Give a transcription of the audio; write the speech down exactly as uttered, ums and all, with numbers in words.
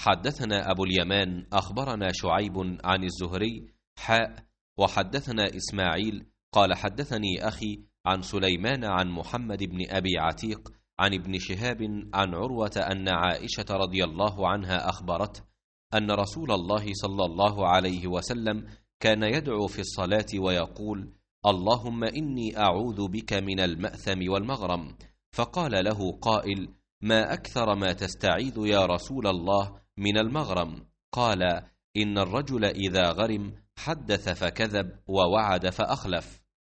حدثنا أبو اليمان أخبرنا شعيب عن الزهري حاء وحدثنا إسماعيل قال حدثني أخي عن سليمان عن محمد بن أبي عتيق عن ابن شهاب عن عروة أن عائشة رضي الله عنها أخبرته أن رسول الله صلى الله عليه وسلم كان يدعو في الصلاة ويقول: اللهم إني أعوذ بك من المأثم والمغرم. فقال له قائل: ما أكثر ما تستعيذ يا رسول الله من المغرم؟ قال: إن الرجل إذا غرم حدث فكذب ووعد فأخلف.